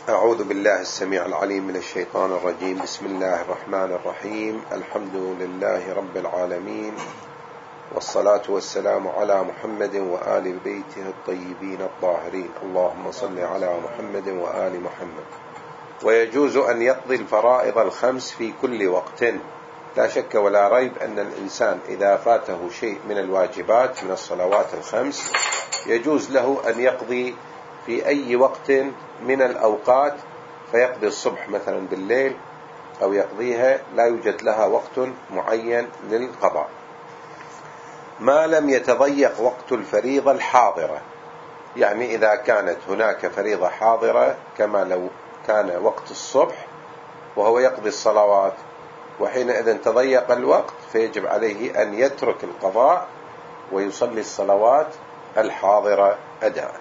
أعوذ بالله السميع العليم من الشيطان الرجيم. بسم الله الرحمن الرحيم. الحمد لله رب العالمين، والصلاة والسلام على محمد وآل بيته الطيبين الطاهرين. اللهم صل على محمد وآل محمد. ويجوز أن يقضي الفرائض الخمس في كل وقت. لا شك ولا ريب أن الإنسان إذا فاته شيء من الواجبات من الصلوات الخمس يجوز له أن يقضي في أي وقت من الأوقات، فيقضي الصبح مثلا بالليل أو يقضيها، لا يوجد لها وقت معين للقضاء ما لم يتضيق وقت الفريضة الحاضرة. يعني إذا كانت هناك فريضة حاضرة كما لو كان وقت الصبح وهو يقضي الصلوات، وحينئذ تضيق الوقت فيجب عليه أن يترك القضاء ويصلي الصلوات الحاضرة أداء.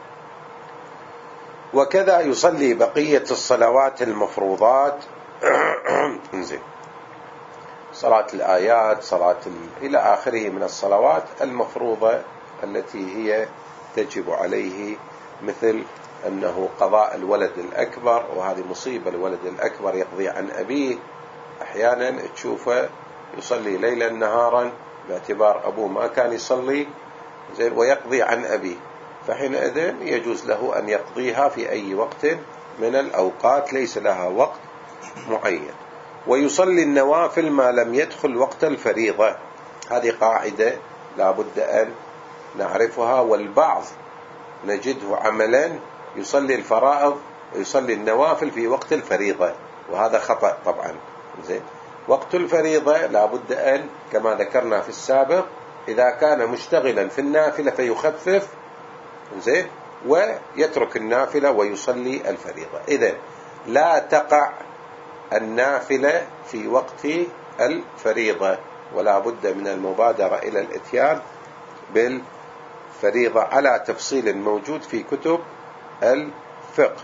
وكذا يصلي بقية الصلوات المفروضات انزين، صلاة الآيات، إلى آخره من الصلوات المفروضة التي هي تجب عليه، مثل أنه قضاء الولد الأكبر، وهذه مصيبة. الولد الأكبر يقضي عن أبيه، أحيانا تشوفه يصلي ليلا نهارا باعتبار أبوه ما كان يصلي زين ويقضي عن أبيه، فحينئذ يجوز له أن يقضيها في أي وقت من الأوقات، ليس لها وقت معين. ويصلي النوافل ما لم يدخل وقت الفريضة. هذه قاعدة لا بد أن نعرفها، والبعض نجده عملا يصلي الفرائض ويصلي النوافل في وقت الفريضة، وهذا خطأ طبعا. زين، وقت الفريضة لا بد أن كما ذكرنا في السابق إذا كان مشتغلا في النافلة فيخفف زين ويترك النافلة ويصلي الفريضة. إذن لا تقع النافلة في وقت الفريضة، ولا بد من المبادرة إلى الإتيان بالفريضة على تفصيل موجود في كتب الفقه.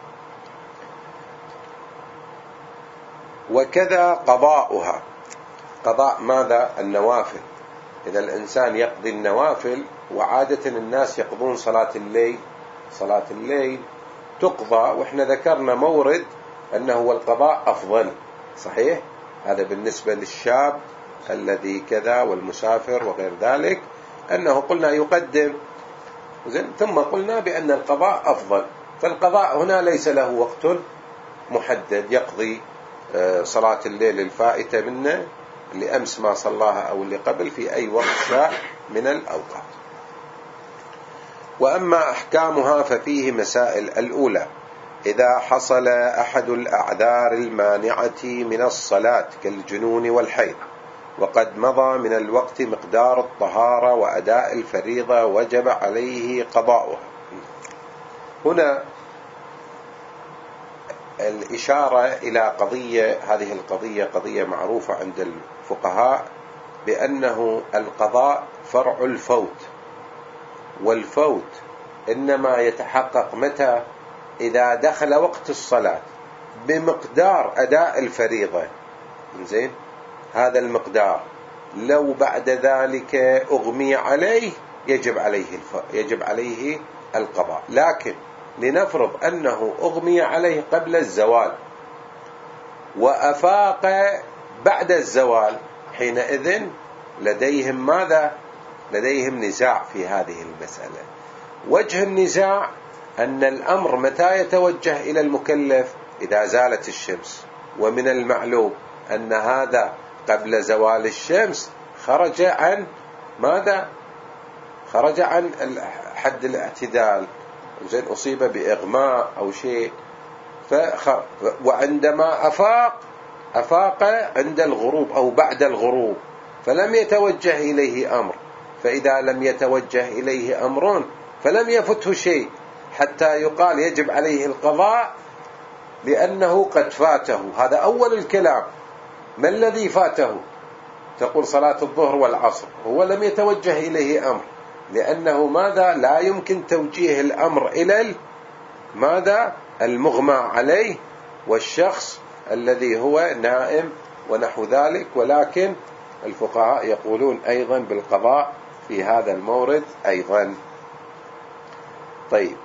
وكذا قضاؤها. قضاء ماذا؟ النوافل. إذا الإنسان يقضي النوافل، وعادة الناس يقضون صلاة الليل تقضى، وإحنا ذكرنا مورد أنه القضاء أفضل، صحيح؟ هذا بالنسبة للشاب الذي كذا والمسافر وغير ذلك، أنه قلنا يقدم زين، ثم قلنا بأن القضاء أفضل. فالقضاء هنا ليس له وقت محدد، يقضي صلاة الليل الفائتة منه اللي أمس ما صلاها أو اللي قبل في أي وقت شاء من الأوقات. وأما أحكامها ففيه مسائل. الأولى: إذا حصل أحد الأعذار المانعة من الصلاة كالجنون والحيض وقد مضى من الوقت مقدار الطهارة وأداء الفريضة وجب عليه قضاؤها. هنا الإشارة إلى قضية، هذه القضية قضية معروفة عند الفقهاء بأنه القضاء فرع الفوت، والفوت إنما يتحقق متى؟ إذا دخل وقت الصلاة بمقدار أداء الفريضة. زين، هذا المقدار لو بعد ذلك أغمي عليه يجب عليه القضاء. لكن لنفرض أنه أغمي عليه قبل الزوال وأفاق بعد الزوال، حينئذ لديهم ماذا؟ لديهم نزاع في هذه المسألة. وجه النزاع أن الأمر متى يتوجه إلى المكلف؟ إذا زالت الشمس، ومن المعلوم أن هذا قبل زوال الشمس خرج عن ماذا؟ خرج عن حد الاعتدال، زين، أصيب بإغماء أو شيء، وعندما أفاق عند الغروب أو بعد الغروب فلم يتوجه إليه أمر. فإذا لم يتوجه إليه أمر فلم يفته شيء حتى يقال يجب عليه القضاء لأنه قد فاته. هذا أول الكلام. ما الذي فاته؟ تقول صلاة الظهر والعصر، هو لم يتوجه إليه أمر، لأنه ماذا؟ لا يمكن توجيه الأمر إلى ماذا؟ المغمى عليه والشخص الذي هو نائم ونحو ذلك. ولكن الفقهاء يقولون أيضا بالقضاء في هذا المورد أيضا. طيب،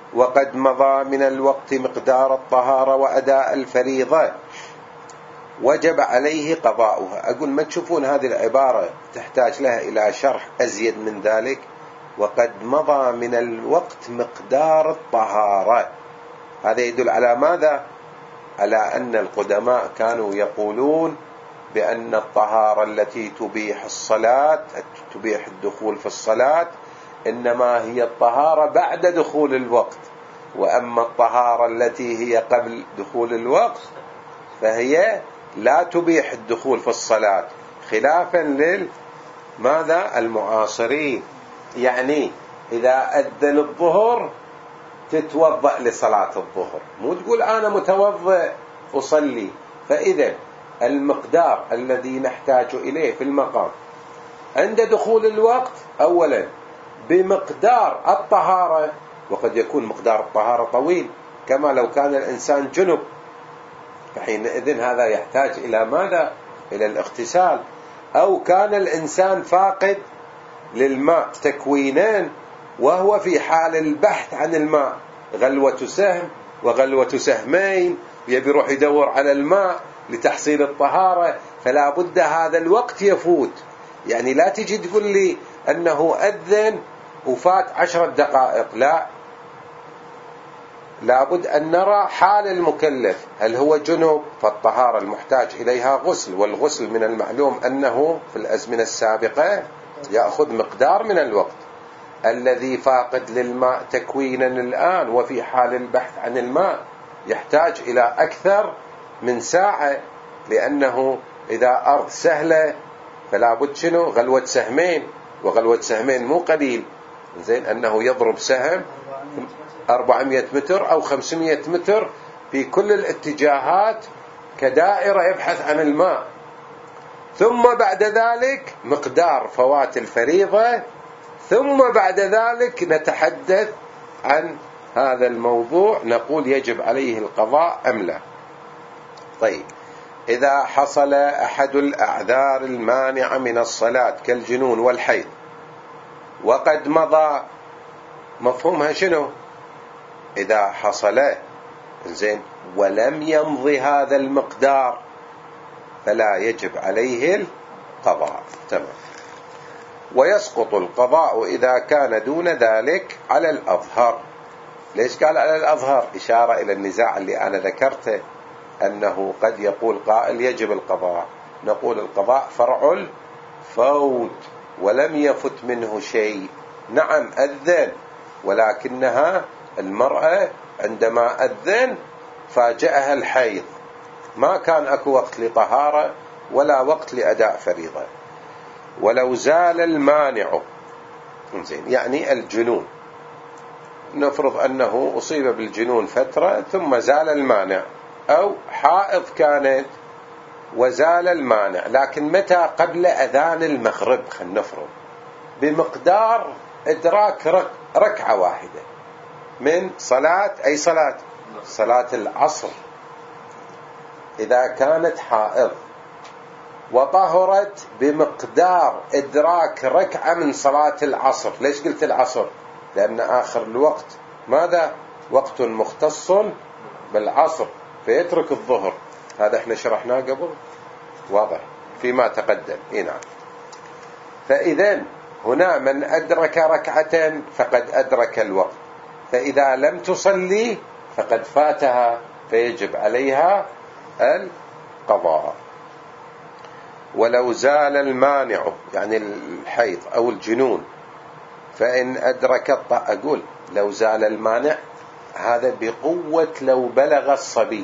وقد مضى من الوقت مقدار الطهارة وأداء الفريضة وجب عليه قضاؤها. أقول ما تشوفون هذه العبارة تحتاج لها إلى شرح أزيد من ذلك؟ وقد مضى من الوقت مقدار الطهارة، هذا يدل على ماذا؟ على أن القدماء كانوا يقولون بأن الطهارة التي تبيح الصلاة، تبيح الدخول في الصلاة، إنما هي الطهارة بعد دخول الوقت، وأما الطهارة التي هي قبل دخول الوقت فهي لا تبيح الدخول في الصلاة، خلافا ماذا؟ المعاصرين. يعني إذا أذن الظهر تتوضأ لصلاة الظهر، مو تقول أنا متوضئ أصلي. فإذا المقدار الذي نحتاج إليه في المقام عند دخول الوقت أولا بمقدار الطهارة، وقد يكون مقدار الطهارة طويل كما لو كان الإنسان جنب، فحينئذ هذا يحتاج إلى ماذا؟ إلى الاغتسال. أو كان الإنسان فاقد للماء تكوينين وهو في حال البحث عن الماء، غلوة سهم وغلوة سهمين، يبي يروح يدور على الماء لتحصيل الطهارة، فلا بد هذا الوقت يفوت. يعني لا تجي تقول لي أنه أذن وفات 10 دقائق، لا بد أن نرى حال المكلف، هل هو جنوب فالطهارة المحتاج إليها غسل، والغسل من المعلوم أنه في الأزمنة السابقة يأخذ مقدار من الوقت. الذي فاقد للماء تكوينا الآن وفي حال البحث عن الماء يحتاج إلى أكثر من ساعة، لأنه إذا أرض سهلة فلا بد شنو؟ غلوة سهمين، وغلوة سهمين مو قليل، زين أنه يضرب سهم 400 متر أو 500 متر في كل الاتجاهات كدائرة يبحث عن الماء. ثم بعد ذلك مقدار فوات الفريضة، ثم بعد ذلك نتحدث عن هذا الموضوع، نقول يجب عليه القضاء أم لا. طيب، إذا حصل أحد الأعذار المانعة من الصلاة كالجنون والحيض وقد مضى، مفهومها شنو؟ إذا حصل زين ولم يمضي هذا المقدار فلا يجب عليه القضاء. تمام. ويسقط القضاء إذا كان دون ذلك على الأظهر. ليش قال على الأظهر؟ إشارة إلى النزاع اللي أنا ذكرته، أنه قد يقول قائل يجب القضاء، نقول القضاء فرع الفوت ولم يفت منه شيء. نعم أذن، ولكنها المرأة عندما أذن فاجأها الحيض، ما كان أكو وقت لطهارة ولا وقت لأداء فريضة. ولو زال المانع، يعني الجنون، نفرض أنه أصيب بالجنون فترة ثم زال المانع، أو حائض كانت وزال المانع، لكن متى؟ قبل أذان المغرب، خلينا نفرض بمقدار إدراك ركعة واحدة من صلاة، أي صلاة؟ صلاة العصر. إذا كانت حائض وطهرت بمقدار إدراك ركعة من صلاة العصر. ليش قلت العصر؟ لأن آخر الوقت ماذا؟ وقت مختص بالعصر، فيترك الظهر. هذا احنا شرحناه قبل، واضح فيما تقدم. نعم. فإذن هنا من أدرك ركعة فقد أدرك الوقت، فإذا لم تصلي فقد فاتها، فيجب عليها القضاء. ولو زال المانع، يعني الحيض أو الجنون، فإن أدرك أقول لو زال المانع هذا بقوة لو بلغ الصبي.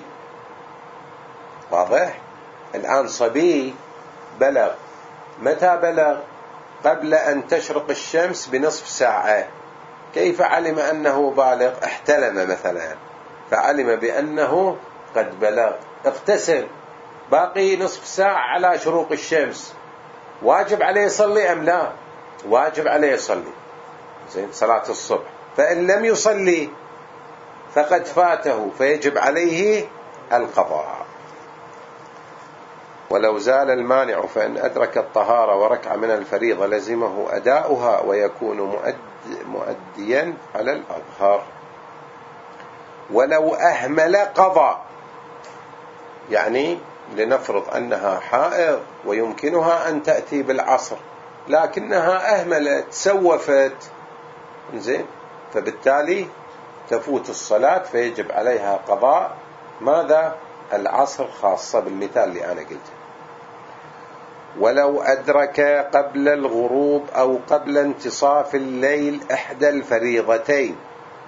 واضح؟ الآن صبي بلغ، متى بلغ؟ قبل أن تشرق الشمس بنصف ساعة. كيف علم أنه بالغ؟ احتلم مثلا فعلم بأنه قد بلغ، اغتسل، باقي نصف ساعة على شروق الشمس، واجب عليه يصلي أم لا؟ واجب عليه يصلي، زين، صلاة الصبح. فإن لم يصلي فقد فاته، فيجب عليه القضاء. ولو زال المانع فإن أدرك الطهارة وركع من الفريضة لزمه أداؤها ويكون مؤديا على الأظهر. ولو أهمل قضى. يعني لنفرض أنها حائض ويمكنها أن تأتي بالعصر، لكنها أهملت سوفت، زين، فبالتالي تفوت الصلاة، فيجب عليها قضاء ماذا؟ العصر، خاصة بالمثال اللي أنا قلته. ولو أدرك قبل الغروب أو قبل انتصاف الليل إحدى الفريضتين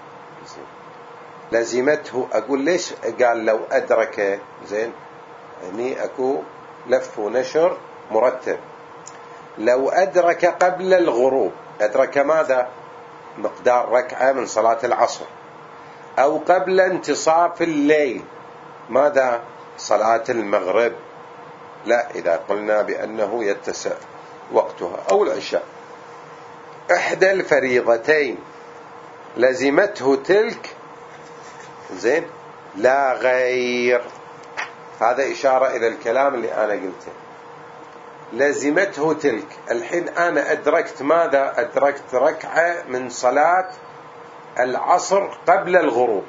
لزمته. أقول ليش قال لو أدرك؟ زين، هني أكو لف ونشر مرتب. لو أدرك قبل الغروب، أدرك ماذا؟ مقدار ركعة من صلاة العصر. أو قبل انتصاف الليل، ماذا؟ صلاة المغرب. لا، إذا قلنا بأنه يتسع وقتها، أو العشاء، إحدى الفريضتين لزمته تلك، زين، لا غير. هذا إشارة إلى الكلام اللي أنا قلته. لزمته تلك. الحين أنا أدركت ماذا؟ أدركت ركعة من صلاة العصر قبل الغروب.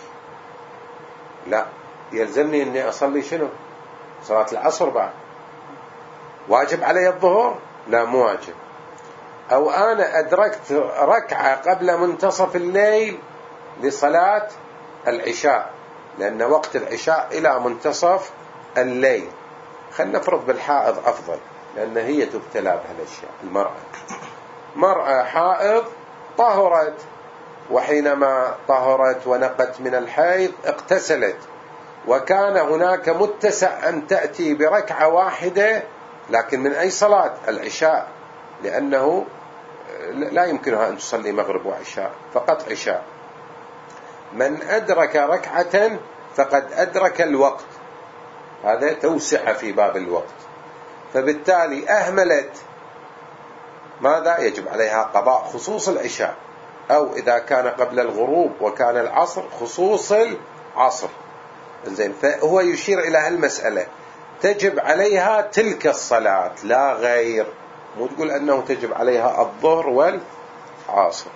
لا، يلزمني أني أصلي شنو؟ صلاة العصر بعد. واجب علي الظهر؟ لا، مو واجب. أو أنا أدركت ركعة قبل منتصف الليل لصلاة العشاء، لأن وقت العشاء إلى منتصف الليل. خلنا نفرض بالحائض أفضل، لأن هي تبتلى بهالأشياء. مرأة حائض طهرت، وحينما طهرت ونقت من الحيض اغتسلت، وكان هناك متسع أن تأتي بركعة واحدة، لكن من أي صلاة؟ العشاء، لأنه لا يمكنها أن تصلي مغرب وعشاء، فقط عشاء. من أدرك ركعة فقد أدرك الوقت، هذا توسع في باب الوقت. فبالتالي أهملت، ماذا؟ يجب عليها قضاء خصوص العشاء، أو إذا كان قبل الغروب وكان العصر خصوص العصر. زين، فهو يشير إلى هالمسألة، تجب عليها تلك الصلاة لا غير. مو تقول أنه تجب عليها الظهر والعصر.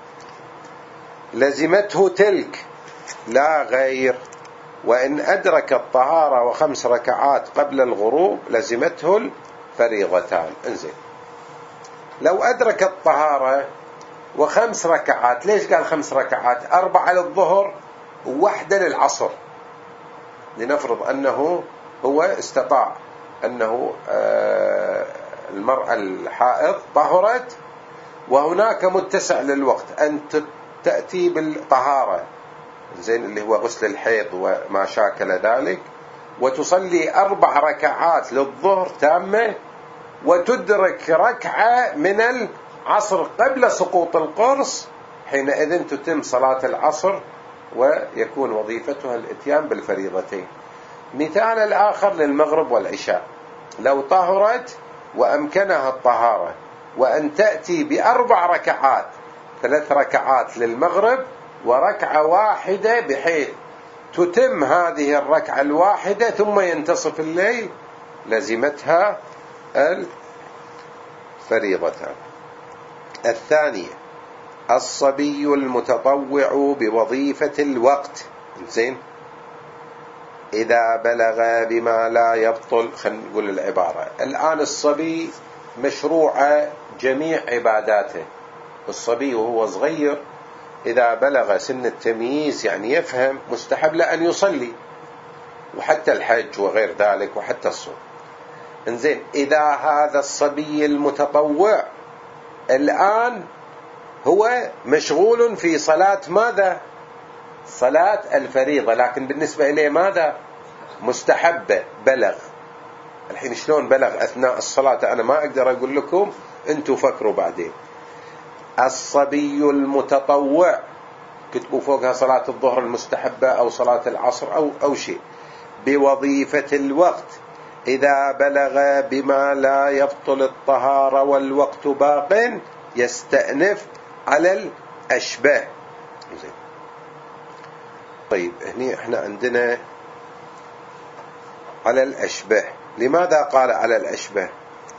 لزمته تلك لا غير. وإن أدرك الطهارة و5 ركعات قبل الغروب لزمته الفريضتان. انزين، لو أدرك الطهارة و5 ركعات، ليش قال 5 ركعات؟ 4 للظهر و1 للعصر. لنفرض أنه هو استطاع أنه المرأة الحائض طهرت وهناك متسع للوقت أن تأتي بالطهارة، زين، اللي هو غسل الحيض وما شاكل ذلك، وتصلي 4 ركعات للظهر تامة، وتدرك ركعة من العصر قبل سقوط القرص، حينئذ تتم صلاة العصر ويكون وظيفتها الاتيان بالفريضتين. مثال الآخر للمغرب والعشاء، لو طهرت وأمكنها الطهارة وأن تأتي ب4 ركعات، 3 ركعات للمغرب وركعة واحدة، بحيث تتم هذه الركعة الواحدة ثم ينتصف الليل، لزمتها الفريضتان. الثانية الصبي المتطوع بوظيفة الوقت. زين، إذا بلغ بما لا يبطل. خلينا نقول العبارة الآن، الصبي مشروع جميع عباداته. الصبي وهو صغير إذا بلغ سن التمييز، يعني يفهم، مستحب له أن يصلي، وحتى الحج وغير ذلك، وحتى الصوم. انزين، إذا هذا الصبي المتطوع الآن هو مشغول في صلاة ماذا؟ صلاة الفريضة، لكن بالنسبة إليه ماذا؟ مستحبة. بلغ. الحين شلون بلغ أثناء الصلاة؟ أنا ما أقدر أقول لكم، أنتوا فكروا بعدين. الصبي المتطوع، كتبوا فوقها صلاة الظهر المستحبة أو صلاة العصر أو شيء، بوظيفة الوقت، إذا بلغ بما لا يبطل الطهارة والوقت باق، يستأنف على الأشبه. طيب، هني احنا عندنا على الأشبه. لماذا قال على الأشبه؟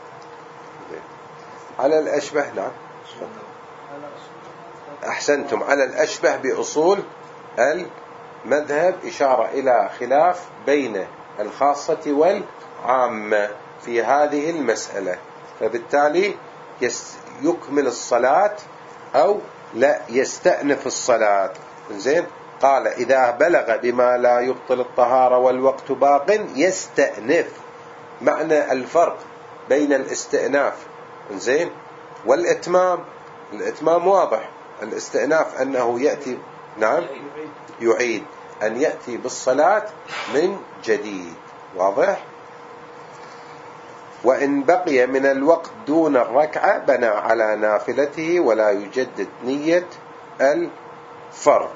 على الأشبه، نعم، أحسنتم، على الأشبه بأصول مذهب إشارة إلى خلاف بين الخاصة والعامة في هذه المسألة، فبالتالي يكمل الصلاة أو لا يستأنف الصلاة. زين، قال إذا بلغ بما لا يبطل الطهارة والوقت باق يستأنف. معنى الفرق بين الاستئناف زين والإتمام، الإتمام واضح، الاستئناف أنه يأتي نعم يعيد، أن يأتي بالصلاة من جديد، واضح. وإن بقي من الوقت دون الركعة بنى على نافلته ولا يجدد نية الفرض.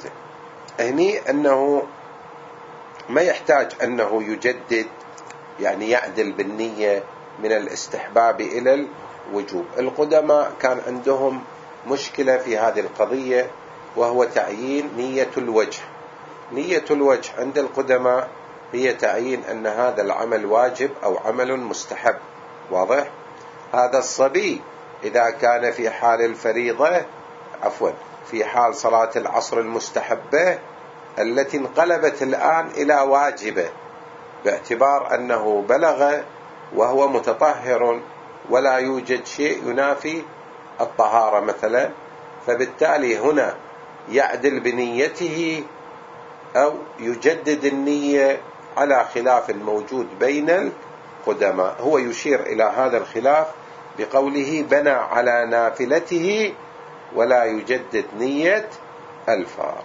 هني أنه ما يحتاج أنه يجدد، يعني يعدل بالنية من الاستحباب إلى الوجوب. القدماء كان عندهم مشكلة في هذه القضية، وهو تعيين نية الوجه. نية الوجه عند القدماء هي تعيين أن هذا العمل واجب أو عمل مستحب، واضح. هذا الصبي إذا كان في حال الفريضة في حال صلاة العصر المستحبة التي انقلبت الآن إلى واجبة، باعتبار أنه بلغ وهو متطهر ولا يوجد شيء ينافي الطهارة مثلا، فبالتالي هنا يعدل بنيته أو يجدد النية على خلاف موجود بين القدماء. هو يشير إلى هذا الخلاف بقوله بنى على نافلته ولا يجدد نية الفار.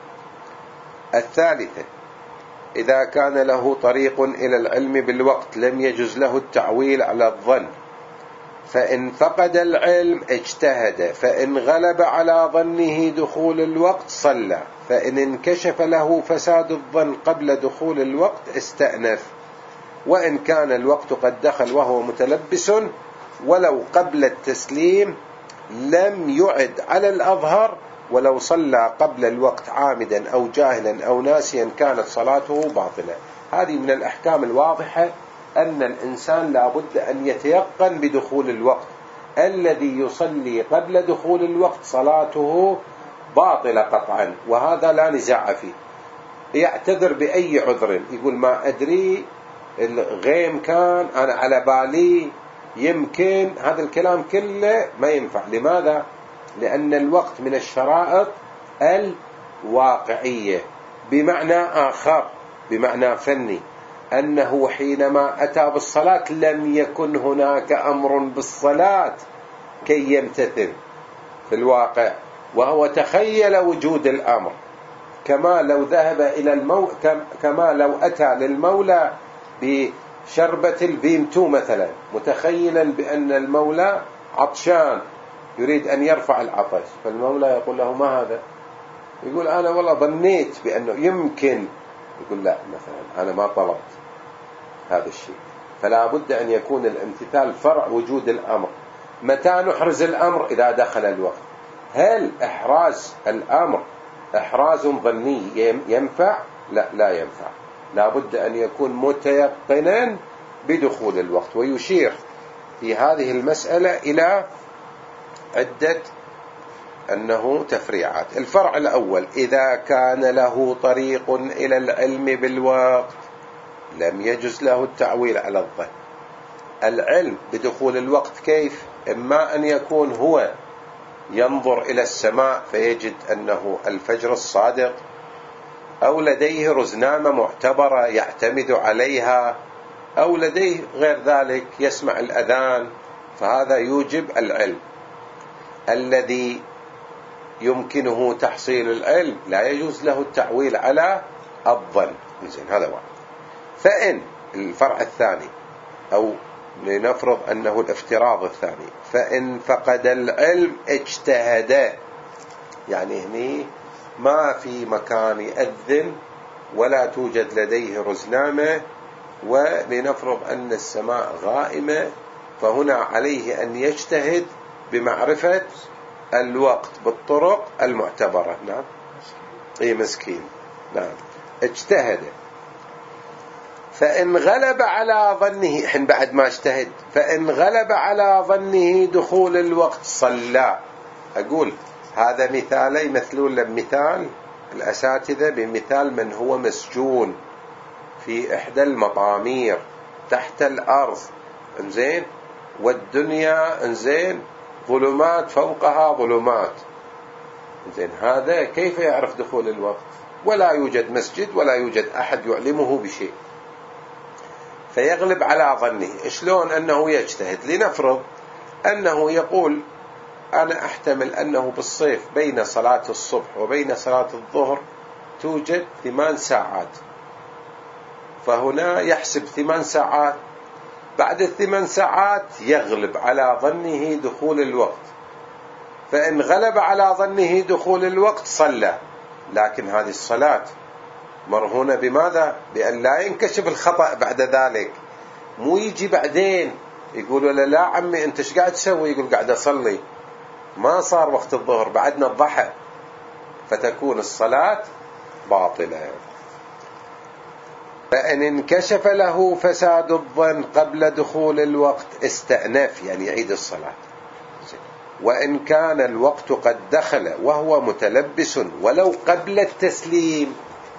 الثالثة، إذا كان له طريق إلى العلم بالوقت لم يجز له التعويل على الظن، فإن فقد العلم اجتهد، فإن غلب على ظنه دخول الوقت صلى، فإن انكشف له فساد الظن قبل دخول الوقت استأنف، وإن كان الوقت قد دخل وهو متلبس ولو قبل التسليم لم يعد على الأظهر، ولو صلى قبل الوقت عامدا أو جاهلا أو ناسيا كانت صلاته باطلة. هذه من الأحكام الواضحة أن الإنسان لا بد أن يتيقن بدخول الوقت. الذي يصلي قبل دخول الوقت صلاته باطلة قطعا، وهذا لا نزاع فيه. يعتذر بأي عذر، يقول ما أدري، الغيم كان، أنا على بالي، يمكن، هذا الكلام كله ما ينفع. لماذا؟ لأن الوقت من الشرائط الواقعية، بمعنى آخر، بمعنى فني، أنه حينما أتى بالصلاة لم يكن هناك أمر بالصلاة كي يمتثل في الواقع، وهو تخيل وجود الأمر، كما لو ذهب إلى كما لو أتى للمولى بشربة الفيمتو مثلا، متخيلا بأن المولى عطشان يريد أن يرفع العطش، فالمولى يقول له ما هذا؟ يقول أنا والله ظنيت بأنه يمكن. يقول لا، مثلا أنا ما طلبت هذا الشيء. فلا بد أن يكون الامتثال فرع وجود الأمر. متى نحرز الأمر؟ إذا دخل الوقت. هل إحراز الأمر إحراز ظني ينفع؟ لا، لا ينفع. لا بد أن يكون متيقنا بدخول الوقت. ويشير في هذه المسألة إلى عدة أنه تفريعات. الفرع الأول، إذا كان له طريق إلى العلم بالوقت لم يجز له التعويل على الظن. العلم بدخول الوقت كيف؟ إما أن يكون هو ينظر إلى السماء فيجد أنه الفجر الصادق، أو لديه رزنامة معتبرة يعتمد عليها، أو لديه غير ذلك يسمع الأذان، فهذا يوجب العلم. الذي يمكنه تحصيل العلم لا يجوز له التعويل على الظن. هذا واحد. فإن الفرع الثاني، أو لنفرض أنه الافتراض الثاني، فإن فقد العلم اجتهد، يعني هني ما في مكان يأذن ولا توجد لديه رزنامة، ولنفرض أن السماء غائمة، فهنا عليه أن يجتهد بمعرفة الوقت بالطرق المعتبرة. نعم، مسكين. نعم، اجتهد. فإن غلب على ظنه، حين بعد ما اجتهد، فإن غلب على ظنه دخول الوقت صلى. أقول هذا مثالي مثلون لمثال، الأساتذة بمثال من هو مسجون في إحدى المطامير تحت الأرض، إنزين، والدنيا إنزين ظلمات فوقها ظلمات، إنزين، هذا كيف يعرف دخول الوقت؟ ولا يوجد مسجد ولا يوجد أحد يعلمه بشيء، فيغلب على ظنه. شلون أنه يجتهد؟ لنفرض أنه يقول أنا أحتمل أنه بالصيف بين صلاة الصبح وبين صلاة الظهر توجد 8 ساعات، فهنا يحسب 8 ساعات، بعد 8 ساعات يغلب على ظنه دخول الوقت، فإن غلب على ظنه دخول الوقت صلى، لكن هذه الصلاة مرهونة بماذا؟ بأن لا ينكشف الخطأ بعد ذلك، مو يجي بعدين يقول له لا عمي أنت ايش قاعد تسوي؟ يقول قاعد أصلي، ما صار وقت الظهر بعدنا الضحى، فتكون الصلاة باطلة. فإن انكشف له فساد الظن قبل دخول الوقت استأنف، يعني يعيد الصلاة. وإن كان الوقت قد دخل وهو متلبس ولو قبل التسليم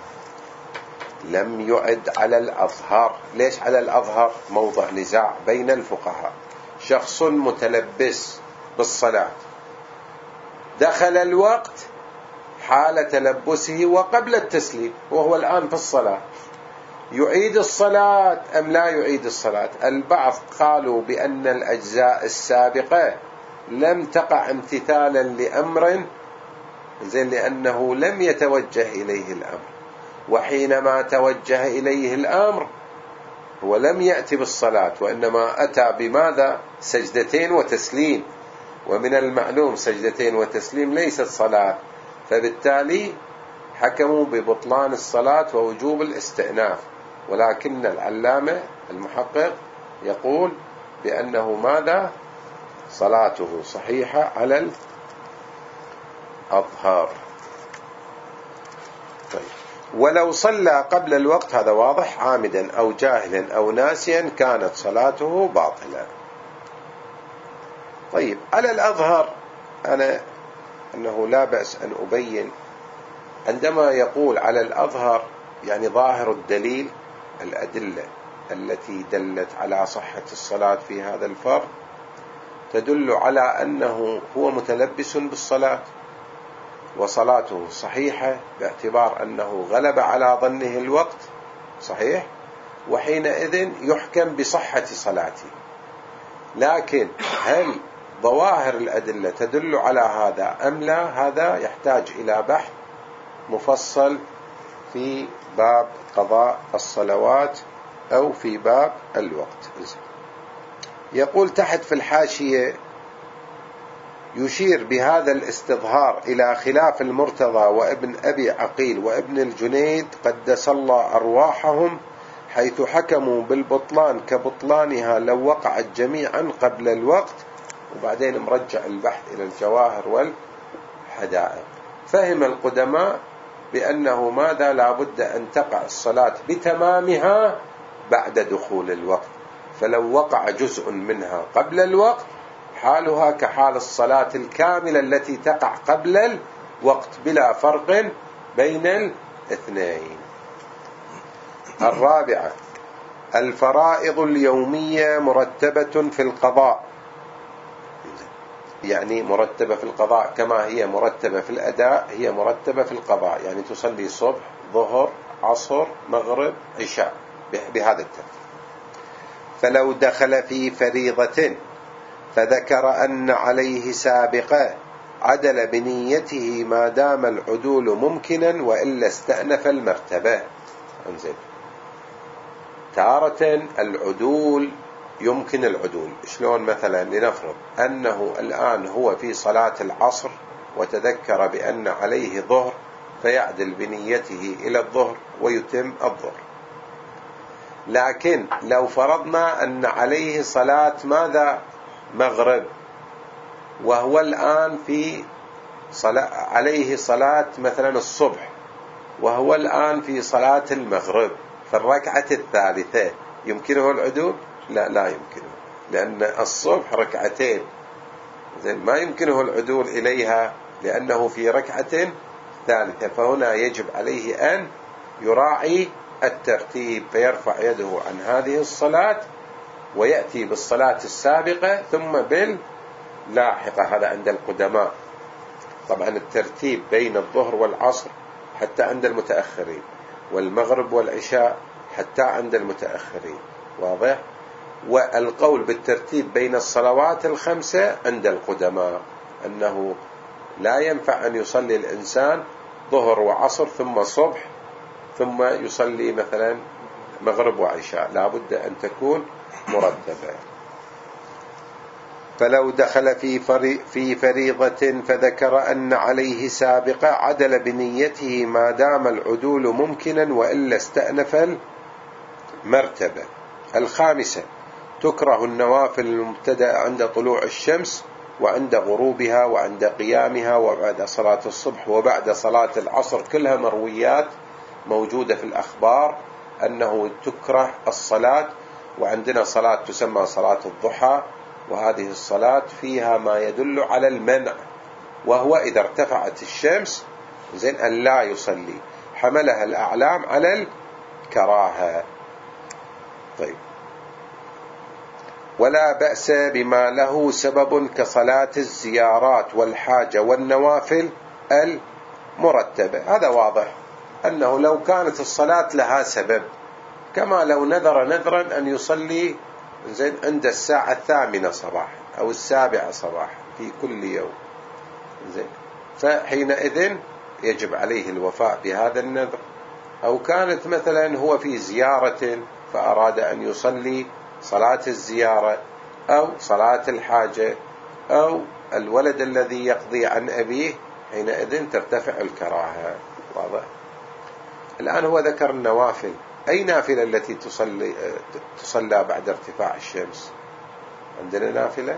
لم يعد على الأظهر. ليش على الأظهر؟ موضع نزاع بين الفقهاء. شخص متلبس بالصلاة دخل الوقت حال تلبسه وقبل التسليم وهو الآن في الصلاة، يعيد الصلاة أم لا يعيد الصلاة؟ البعض قالوا بأن الأجزاء السابقة لم تقع امتثالا لأمر، زين، لأنه لم يتوجه إليه الأمر، وحينما توجه إليه الأمر هو لم يأتي بالصلاة وإنما أتى بماذا؟ سجدتين وتسليم، ومن المعلوم سجدتين وتسليم ليست صلاة، فبالتالي حكموا ببطلان الصلاة ووجوب الاستئناف. ولكن العلامة المحقق يقول بأنه ماذا؟ صلاته صحيحة على الأظهر. طيب، ولو صلى قبل الوقت، هذا واضح، عامدا أو جاهلا أو ناسيا كانت صلاته باطلة. طيب، على الأظهر أنه لا بأس أن أبين، عندما يقول على الأظهر يعني ظاهر الدليل، الأدلة التي دلت على صحة الصلاة في هذا الفرض تدل على أنه هو متلبس بالصلاة وصلاته صحيحة باعتبار أنه غلب على ظنه الوقت صحيح، وحينئذ يحكم بصحة صلاته. لكن هل ظواهر الأدلة تدل على هذا أم لا؟ هذا يحتاج إلى بحث مفصل في باب قضاء الصلوات أو في باب الوقت. يقول تحت في الحاشية: يشير بهذا الاستظهار إلى خلاف المرتضى وابن أبي عقيل وابن الجنيد قدس الله أرواحهم، حيث حكموا بالبطلان كبطلانها لو وقعت جميعا قبل الوقت. وبعدين مرجع البحث إلى الجواهر والحدائق. فهم القدماء بأنه ماذا؟ لا بد أن تقع الصلاة بتمامها بعد دخول الوقت، فلو وقع جزء منها قبل الوقت حالها كحال الصلاة الكاملة التي تقع قبل الوقت بلا فرق بين الاثنين. الرابعة: الفرائض اليومية مرتبة في القضاء، يعني مرتبة في القضاء كما هي مرتبة في الأداء هي مرتبة في القضاء، يعني تصلي صبح ظهر عصر مغرب عشاء بهذا الترتيب. فلو دخل في فريضة فذكر أن عليه سابقة عدل بنيته ما دام العدول ممكنا، وإلا استأنف المرتبة. انزل، تارة العدول يمكن العدول. شلون؟ مثلا لنفرض أنه الآن هو في صلاة العصر وتذكر بأن عليه ظهر، فيعدل بنيته إلى الظهر ويتم الظهر. لكن لو فرضنا أن عليه صلاة ماذا؟ مغرب، وهو الآن في عليه صلاة مثلا الصبح، وهو الآن في صلاة المغرب في الركعة الثالثة، يمكنه العدول؟ لا يمكنه، لأن الصبح ركعتين، ما يمكنه العدول إليها لأنه في ركعة ثالثة، فهنا يجب عليه أن يراعي الترتيب، فيرفع يده عن هذه الصلاة ويأتي بالصلاة السابقة ثم باللاحقة. هذا عند القدماء. طبعا الترتيب بين الظهر والعصر حتى عند المتأخرين، والمغرب والعشاء حتى عند المتأخرين، واضح؟ والقول بالترتيب بين الصلوات الخمسة عند القدماء، أنه لا ينفع أن يصلي الإنسان ظهر وعصر ثم صبح ثم يصلي مثلا مغرب وعشاء، لا بد أن تكون مرتبة. فلو دخل في فريضة فذكر أن عليه سابقة عدل بنيته ما دام العدول ممكنا، وإلا استأنف المرتبة. الخامسة: تكره النوافل المبتدأ عند طلوع الشمس وعند غروبها وعند قيامها وبعد صلاة الصبح وبعد صلاة العصر، كلها مرويات موجودة في الأخبار أنه تكره الصلاة. وعندنا صلاة تسمى صلاة الضحى، وهذه الصلاة فيها ما يدل على المنع، وهو إذا ارتفعت الشمس زين أن لا يصلي، حملها الأعلام على الكراهة. طيب، ولا بأس بما له سبب كصلاة الزيارات والحاجة والنوافل المرتبة. هذا واضح أنه لو كانت الصلاة لها سبب، كما لو نذر نذرا أن يصلي زين عند الساعة 8 صباحا أو 7 صباحا في كل يوم، زين، فحينئذ يجب عليه الوفاء بهذا النذر. أو كانت مثلا هو في زيارة فأراد أن يصلي صلاة الزيارة أو صلاة الحاجة أو الولد الذي يقضي عن أبيه، حينئذ ترتفع الكراهة. واضح؟ الآن هو ذكر النوافل. أي نافلة التي تصلى بعد ارتفاع الشمس؟ عندنا نافلة؟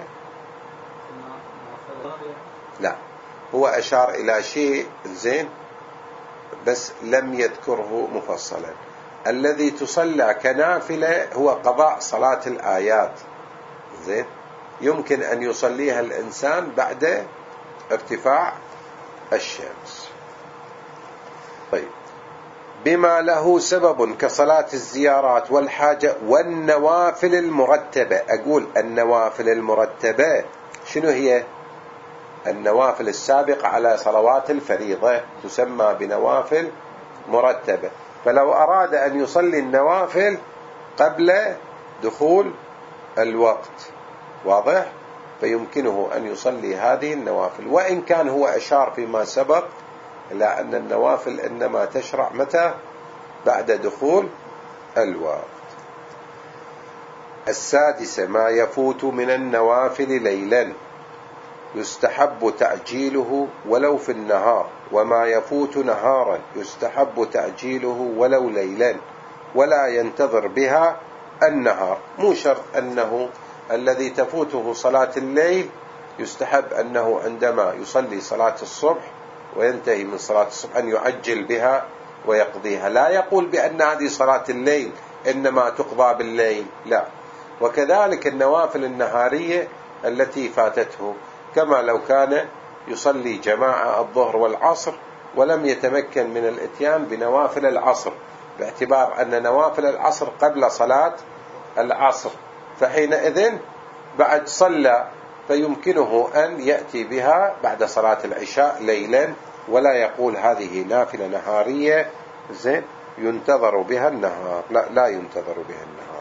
لا، هو أشار إلى شيء زين بس لم يذكره مفصلا. الذي تصلى كنافلة هو قضاء صلاة الآيات، زين، يمكن أن يصليها الإنسان بعد ارتفاع الشمس. طيب، بما له سبب كصلاة الزيارات والحاجة والنوافل المرتبة. أقول النوافل المرتبة شنو هي؟ النوافل السابقة على صلوات الفريضة تسمى بنوافل مرتبة. فلو أراد أن يصلي النوافل قبل دخول الوقت، واضح، فيمكنه أن يصلي هذه النوافل، وإن كان هو أشار فيما سبق إلى أن النوافل إنما تشرع متى؟ بعد دخول الوقت. السادسة: ما يفوت من النوافل ليلا يستحب تعجيله ولو في النهار، وما يفوت نهارا يستحب تعجيله ولو ليلا، ولا ينتظر بها النهار. مو شرط أنه الذي تفوته صلاة الليل يستحب أنه عندما يصلي صلاة الصبح وينتهي من صلاة الصبح أن يعجل بها ويقضيها. لا يقول بأن هذه صلاة الليل إنما تقضى بالليل، لا. وكذلك النوافل النهارية التي فاتته، كما لو كان يصلي جماعة الظهر والعصر ولم يتمكن من الاتيان بنوافل العصر، باعتبار أن نوافل العصر قبل صلاة العصر، فحينئذ بعد صلى فيمكنه أن يأتي بها بعد صلاة العشاء ليلا، ولا يقول هذه نافلة نهارية زين ينتظر بها النهار، لا ينتظر بها النهار.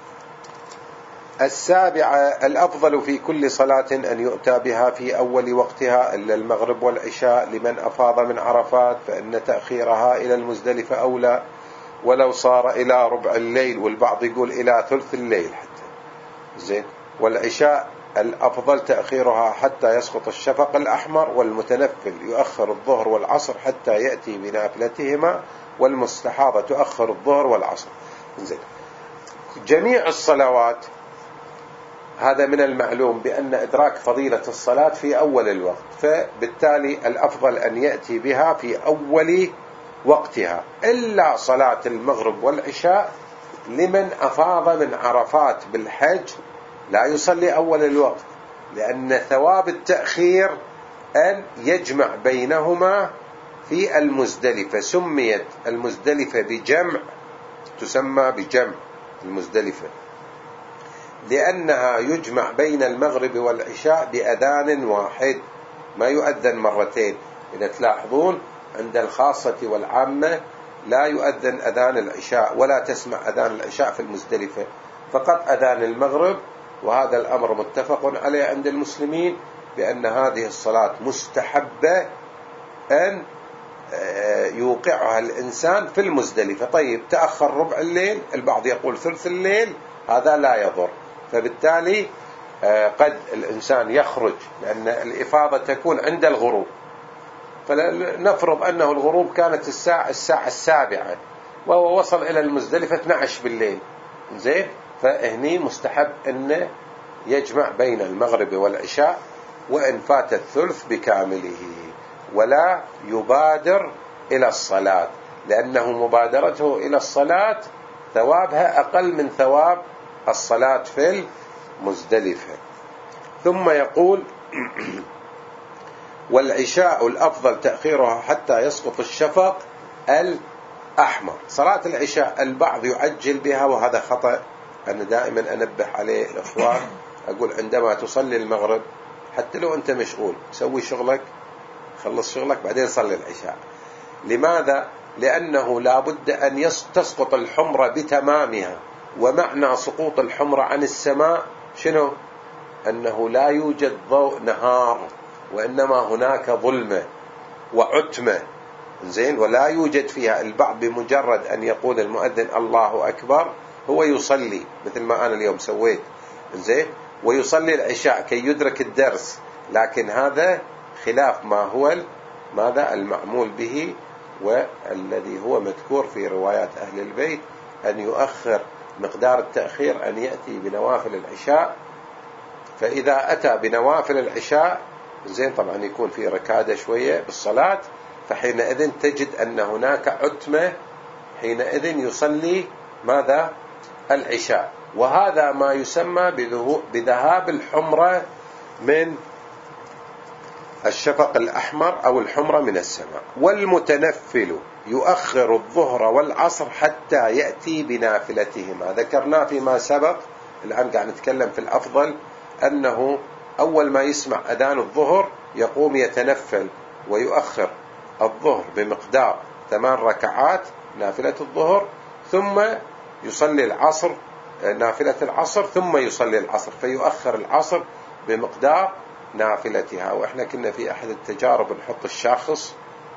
السابعة: الأفضل في كل صلاة أن يؤتى بها في أول وقتها إلا المغرب والعشاء لمن أفاض من عرفات، فإن تأخيرها إلى المزدلفة أولى ولو صار إلى ربع الليل، والبعض يقول إلى ثلث الليل حتى، زين. والعشاء الأفضل تأخيرها حتى يسقط الشفق الأحمر، والمتنفل يؤخر الظهر والعصر حتى يأتي بنافلتهما، والمستحاضة تؤخر الظهر والعصر. زين. جميع الصلوات هذا من المعلوم بأن إدراك فضيلة الصلاة في أول الوقت، فبالتالي الأفضل أن يأتي بها في أول وقتها، إلا صلاة المغرب والعشاء لمن أفاض من عرفات بالحج لا يصلي أول الوقت، لأن ثواب التأخير أن يجمع بينهما في المزدلفة سميت المزدلفة بجمع، تسمى بجمع المزدلفة لأنها يجمع بين المغرب والعشاء بأذان واحد، ما يؤذن مرتين. إذا تلاحظون عند الخاصة والعامة لا يؤذن أذان العشاء ولا تسمع أذان العشاء في المزدلفة، فقط أذان المغرب. وهذا الأمر متفق عليه عند المسلمين بأن هذه الصلاة مستحبة أن يوقعها الإنسان في المزدلفة. طيب تأخر ربع الليل، البعض يقول ثلث الليل، هذا لا يضر. فبالتالي قد الإنسان يخرج، لأن الإفاضة تكون عند الغروب، فلنفرض أنه الغروب كانت الساعة 7 وهو وصل إلى المزدلفة 12 بالليل، زين، فهني مستحب أن يجمع بين المغرب والعشاء وإن فات الثلث بكامله، ولا يبادر إلى الصلاة، لأنه مبادرته إلى الصلاة ثوابها أقل من ثواب الصلاة في المزدلفة. ثم يقول والعشاء الأفضل تأخيرها حتى يسقط الشفق الأحمر. صلاة العشاء البعض يعجل بها وهذا خطأ. أنا دائما أنبه عليه الإخوان، أقول عندما تصلي المغرب حتى لو أنت مشغول سوي شغلك، خلص شغلك بعدين صلي العشاء. لماذا؟ لأنه لا بد أن تسقط الحمرة بتمامها، ومعنى سقوط الحمرة عن السماء شنو؟ أنه لا يوجد ضوء نهار، وإنما هناك ظلمة وعتمة، زين، ولا يوجد فيها. البعض بمجرد أن يقول المؤذن الله أكبر هو يصلي، مثل ما أنا اليوم سويت، زين، ويصلي العشاء كي يدرك الدرس، لكن هذا خلاف ما هو ماذا المعمول به، والذي هو مذكور في روايات أهل البيت أن يؤخر مقدار التأخير أن يأتي بنوافل العشاء. فإذا أتى بنوافل العشاء، زين، طبعا يكون في ركادة شوية بالصلاة، فحينئذ تجد أن هناك عتمة، حينئذ يصلي ماذا؟ العشاء. وهذا ما يسمى بذهاب الحمرة من الشفق الأحمر أو الحمرة من السماء. والمتنفل يؤخر الظهر والعصر حتى يأتي بنافلتهما. ذكرنا فيما سبق، الآن قاعد نتكلم في الأفضل، أنه أول ما يسمع أذان الظهر يقوم يتنفل ويؤخر الظهر بمقدار 8 ركعات نافلة الظهر، ثم يصلي العصر نافلة العصر، ثم يصلي العصر، فيؤخر العصر بمقدار نافلتها. وإحنا كنا في أحد التجارب نحط الشاخص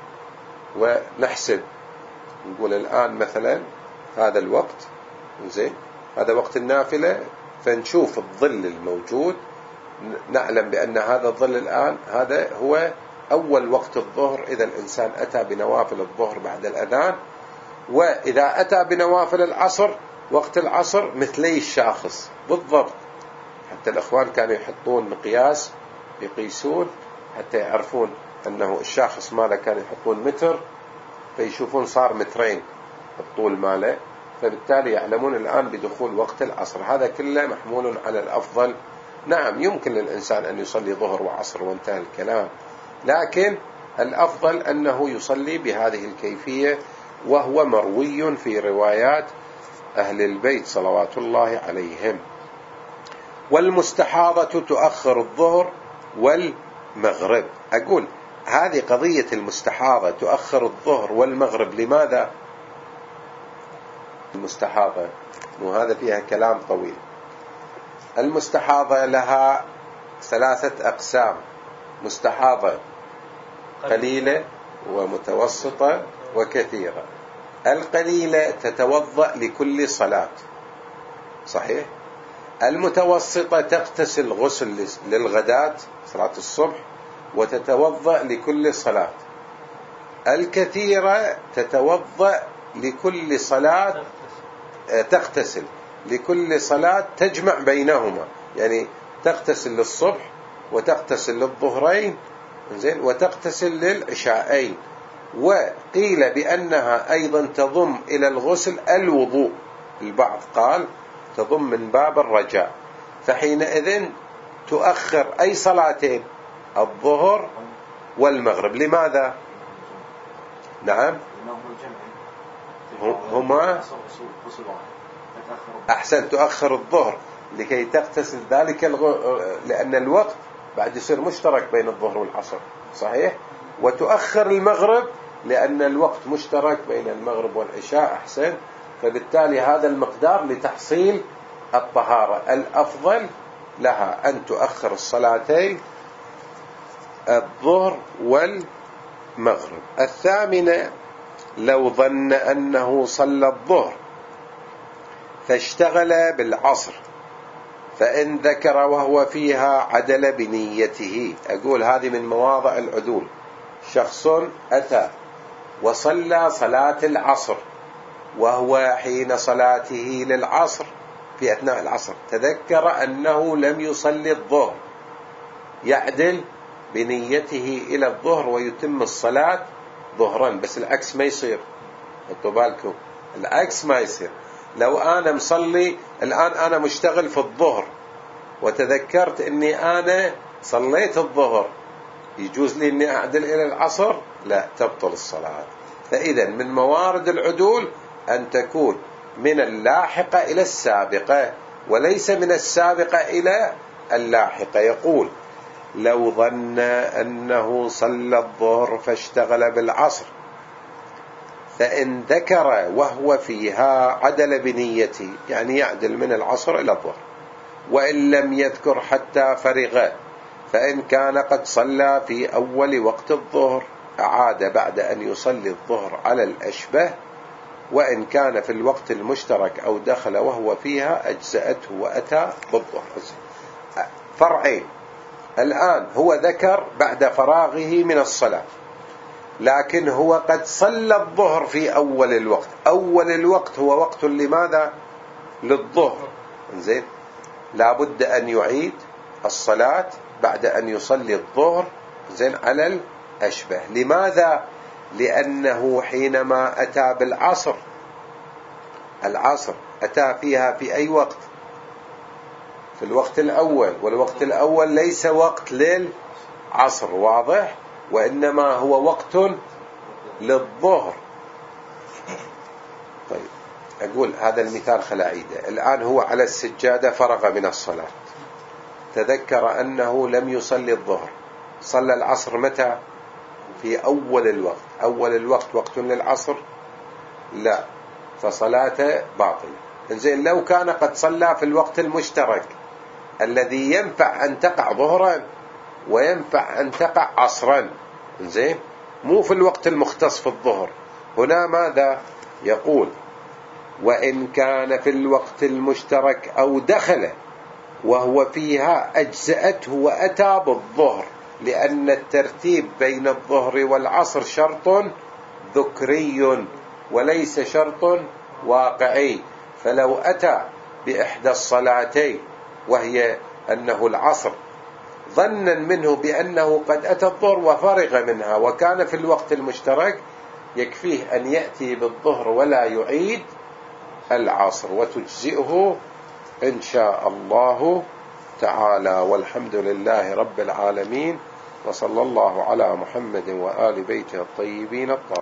ونحسب، نقول الآن مثلا هذا الوقت، زين، هذا وقت النافلة، فنشوف الظل الموجود، نعلم بأن هذا الظل الآن هذا هو أول وقت الظهر إذا الإنسان أتى بنوافل الظهر بعد الأذان. وإذا أتى بنوافل العصر وقت العصر مثلي الشاخص بالضبط. حتى الأخوان كانوا يحطون مقياس يقيسون حتى يعرفون أنه الشاخص ماله، كانوا يحطون متر فيشوفون صار مترين الطول ماله، فبالتالي يعلمون الآن بدخول وقت العصر. هذا كله محمول على الأفضل. نعم يمكن للإنسان أن يصلي ظهر وعصر وانتهى الكلام، لكن الأفضل أنه يصلي بهذه الكيفية، وهو مروي في روايات أهل البيت صلوات الله عليهم. والمستحاضة تؤخر الظهر والمغرب. أقول هذه قضية المستحاضة تؤخر الظهر والمغرب، لماذا المستحاضة؟ وهذا فيها كلام طويل. المستحاضة لها 3 أقسام: مستحاضة قليلة ومتوسطة وكثيرة. القليلة تتوضأ لكل صلاة، صحيح. المتوسطة تغتسل غسل للغداة صلاة الصبح وتتوضأ لكل صلاة. الكثيرة تتوضأ لكل صلاة، تغتسل لكل صلاة، تجمع بينهما، يعني تغتسل للصبح وتغتسل للظهرين، زين، وتغتسل للعشاءين. وقيل بأنها أيضا تضم إلى الغسل الوضوء، البعض قال تضم من باب الرجاء، فحينئذ تؤخر أي صلاتين؟ الظهر والمغرب. لماذا؟ نعم هما أحسن تؤخر الظهر لكي تغتسل ذلك لأن الوقت بعد يصير مشترك بين الظهر والعصر صحيح، وتؤخر المغرب لأن الوقت مشترك بين المغرب والعشاء أحسن، فبالتالي هذا المقدار لتحصيل الطهارة. الأفضل لها أن تؤخر الصلاتين الظهر والمغرب. الثامنة لو ظن أنه صلى الظهر فاشتغل بالعصر فإن ذكر وهو فيها عدل بنيته. أقول هذه من مواضع العدول. شخص أتى وصلى صلاة العصر وهو حين صلاته للعصر في أثناء العصر تذكر أنه لم يصلي الظهر، يعدل بنيته إلى الظهر ويتم الصلاة ظهرا. بس العكس ما يصير، خدوا بالكم العكس ما يصير. لو أنا مصلي الآن أنا مشتغل في الظهر وتذكرت أني أنا صليت الظهر، يجوز لي أني أعدل إلى العصر؟ لا، تبطل الصلاة. فإذا من موارد العدول أن تكون من اللاحقة إلى السابقة وليس من السابقة إلى اللاحقة. يقول لو ظن أنه صلى الظهر فاشتغل بالعصر فإن ذكر وهو فيها عدل بنيته، يعني يعدل من العصر إلى الظهر، وإن لم يذكر حتى فرغ فإن كان قد صلى في أول وقت الظهر أعاد بعد أن يصلي الظهر على الأشبه، وإن كان في الوقت المشترك أو دخل وهو فيها أجزأته وأتى بالظهر. فرعين. الآن هو ذكر بعد فراغه من الصلاة، لكن هو قد صلى الظهر في أول الوقت. أول الوقت هو وقت لماذا؟ للظهر. زين، لابد أن يعيد الصلاة بعد أن يصلي الظهر زين على الأشبه. لماذا؟ لأنه حينما أتى بالعصر، العصر أتى فيها في أي وقت؟ في الوقت الأول، والوقت الأول ليس وقت للعصر، واضح؟ وإنما هو وقت للظهر. طيب أقول هذا المثال خلاعيدة. الآن هو على السجادة فرغ من الصلاة، تذكر أنه لم يصلي الظهر، صلى العصر متى؟ في أول الوقت. أول الوقت وقت للعصر؟ لا، فصلاته باطلة. إنزين، لو كان قد صلى في الوقت المشترك الذي ينفع أن تقع ظهرا وينفع أن تقع عصرا، إنزين، مو في الوقت المختص في الظهر. هنا ماذا يقول؟ وإن كان في الوقت المشترك أو دخل وهو فيها أجزأته وأتى بالظهر، لأن الترتيب بين الظهر والعصر شرط ذكري وليس شرط واقعي. فلو أتى بإحدى الصلاتين وهي أنه العصر ظنا منه بأنه قد أتى الظهر وفرغ منها وكان في الوقت المشترك، يكفيه أن يأتي بالظهر ولا يعيد العصر وتجزئه إن شاء الله تعالى. والحمد لله رب العالمين، وصلى الله على محمد وآل بيته الطيبين الطاهرين.